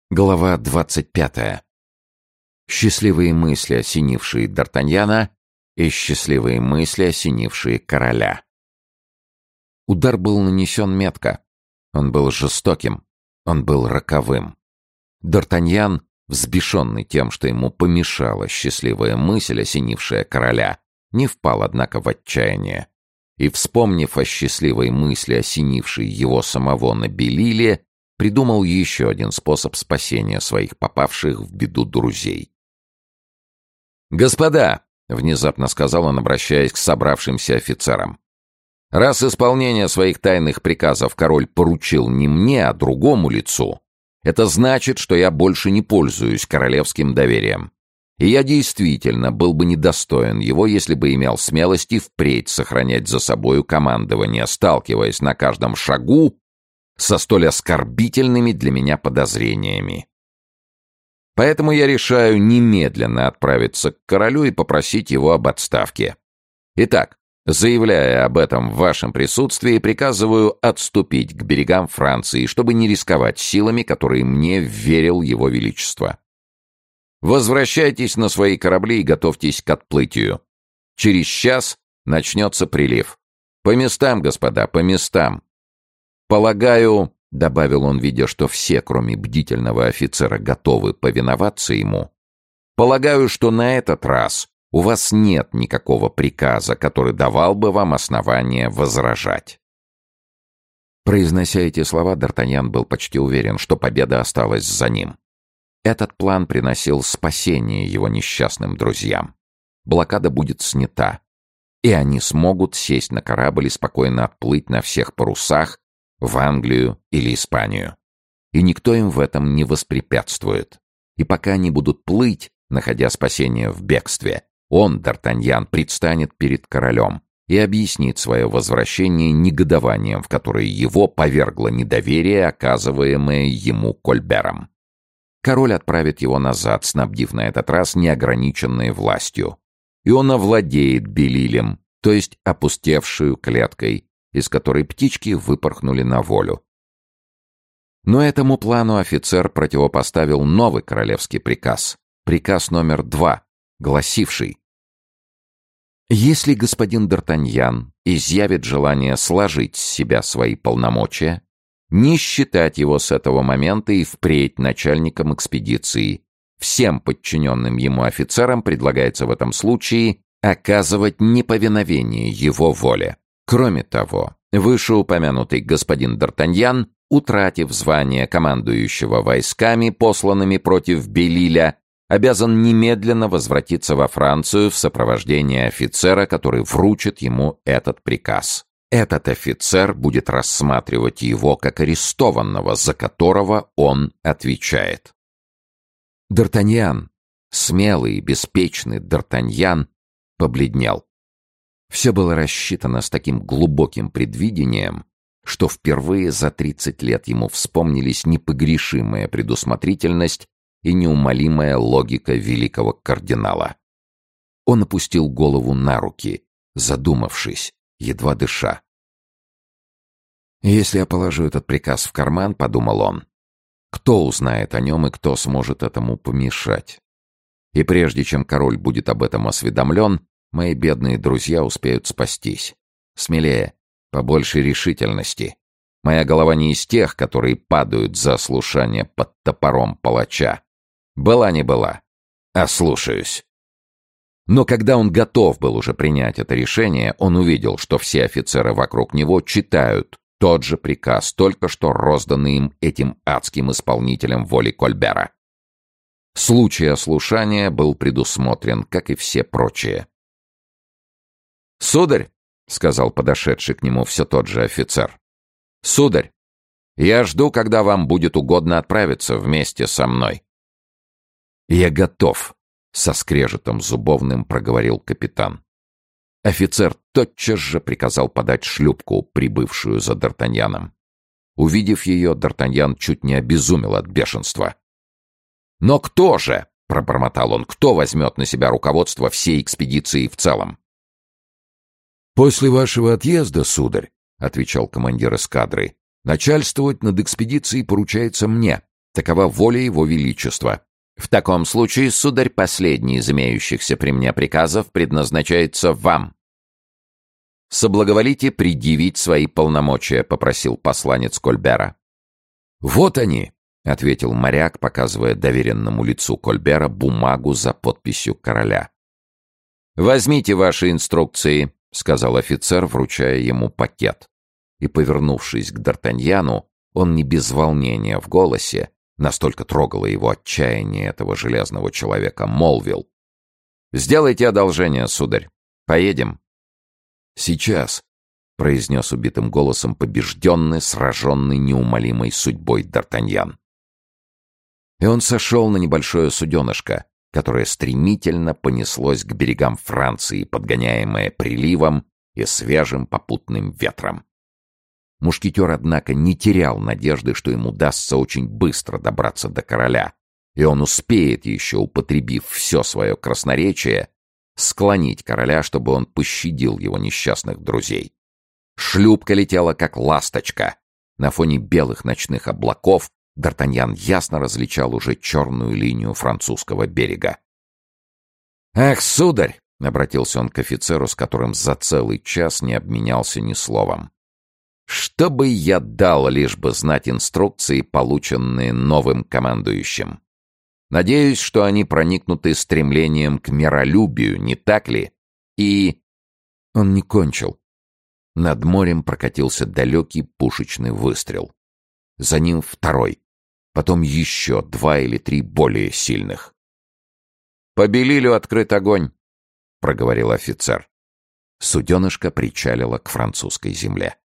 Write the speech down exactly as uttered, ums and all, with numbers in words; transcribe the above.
Глава двадцать пятая. Счастливые мысли, осенившие Д'Артаньяна, и счастливые мысли, осенившие короля. Удар был нанесен метко. Он был жестоким. Он был роковым. Д'Артаньян, взбешенный тем, что ему помешала счастливая мысль, осенившая короля, не впал, однако, в отчаяние. И, вспомнив о счастливой мысли, осенившей его самого на Белиле, придумал еще один способ спасения своих попавших в беду друзей. «Господа!» — внезапно сказал он, обращаясь к собравшимся офицерам. «Раз исполнение своих тайных приказов король поручил не мне, а другому лицу, это значит, что я больше не пользуюсь королевским доверием. И я действительно был бы недостоин его, если бы имел смелости впредь сохранять за собою командование, сталкиваясь на каждом шагу со столь оскорбительными для меня подозрениями. Поэтому я решаю немедленно отправиться к королю и попросить его об отставке. Итак, заявляя об этом в вашем присутствии, приказываю отступить к берегам Франции, чтобы не рисковать силами, которые мне вверил его величество. Возвращайтесь на свои корабли и готовьтесь к отплытию. Через час начнется прилив. По местам, господа, по местам. Полагаю, — добавил он, видя, что все, кроме бдительного офицера, готовы повиноваться ему, — полагаю, что на этот раз у вас нет никакого приказа, который давал бы вам основание возражать. Произнося эти слова, Д'Артаньян был почти уверен, что победа осталась за ним. Этот план приносил спасение его несчастным друзьям. Блокада будет снята, и они смогут сесть на корабль и спокойно отплыть на всех парусах в Англию или Испанию. И никто им в этом не воспрепятствует. И пока они будут плыть, находя спасение в бегстве, он, Д'Артаньян, предстанет перед королем и объяснит свое возвращение негодованием, в которое его повергло недоверие, оказываемое ему Кольбером. Король отправит его назад, снабдив на этот раз неограниченной властью. И он овладеет Белилем, то есть опустевшую клеткой, из которой птички выпорхнули на волю. Но этому плану офицер противопоставил новый королевский приказ, приказ номер два, гласивший: «Если господин Д'Артаньян изъявит желание сложить с себя свои полномочия, не считать его с этого момента и впредь начальником экспедиции. Всем подчиненным ему офицерам предлагается в этом случае оказывать неповиновение его воле. Кроме того, вышеупомянутый господин Д'Артаньян, утратив звание командующего войсками, посланными против Белиля, обязан немедленно возвратиться во Францию в сопровождении офицера, который вручит ему этот приказ. Этот офицер будет рассматривать его как арестованного, за которого он отвечает». Д'Артаньян, смелый и беспечный Д'Артаньян, побледнел. Все было рассчитано с таким глубоким предвидением, что впервые за тридцать лет ему вспомнились непогрешимая предусмотрительность и неумолимая логика великого кардинала. Он опустил голову на руки, задумавшись, едва дыша. «Если я положу этот приказ в карман, — подумал он, — кто узнает о нем и кто сможет этому помешать? И прежде чем король будет об этом осведомлен, мои бедные друзья успеют спастись. Смелее, побольше решительности. Моя голова не из тех, которые падают за слушание под топором палача. Была не была, а слушаюсь». Но когда он готов был уже принять это решение, он увидел, что все офицеры вокруг него читают тот же приказ, только что розданный им этим адским исполнителем воли Кольбера. Случай ослушания был предусмотрен, как и все прочие. «Сударь», — сказал подошедший к нему все тот же офицер, — «сударь, я жду, когда вам будет угодно отправиться вместе со мной». «Я готов», — со скрежетом зубовным проговорил капитан. Офицер тотчас же приказал подать шлюпку, прибывшую за Д'Артаньяном. Увидев ее, Д'Артаньян чуть не обезумел от бешенства. «Но кто же?» — пробормотал он. «Кто возьмет на себя руководство всей экспедиции в целом?» «После вашего отъезда, сударь, — отвечал командир эскадры, — начальствовать над экспедицией поручается мне, Такова воля его величества. В таком случае, сударь, последний из имеющихся при мне приказов предназначается вам. «Соблаговолите предъявить свои полномочия», — попросил посланец Кольбера. «Вот они», — ответил моряк, показывая доверенному лицу Кольбера бумагу за подписью короля. «Возьмите ваши инструкции», — сказал офицер, вручая ему пакет. И, повернувшись к Д'Артаньяну, он не без волнения в голосе, настолько трогало его отчаяние этого железного человека, молвил: «Сделайте одолжение, сударь. Поедем». «Сейчас», — произнес убитым голосом побежденный, сраженный неумолимой судьбой Д'Артаньян. И он сошел на небольшое суденышко, которое стремительно понеслось к берегам Франции, подгоняемое приливом и свежим попутным ветром. Мушкетер, однако, не терял надежды, что ему удастся очень быстро добраться до короля, и он успеет еще, употребив все свое красноречие, склонить короля, чтобы он пощадил его несчастных друзей. Шлюпка летела, как ласточка. На фоне белых ночных облаков Д'Артаньян ясно различал уже черную линию французского берега. «Ах, сударь!» — обратился он к офицеру, с которым за целый час не обменялся ни словом. «Что бы я дал, лишь бы знать инструкции, полученные новым командующим? Надеюсь, что они проникнуты стремлением к миролюбию, не так ли? И...» Он не кончил. Над морем прокатился далекий пушечный выстрел. За ним второй. Потом еще два или три более сильных. «По Белилю открыт огонь», — проговорил офицер. Суденышко причалило к французской земле.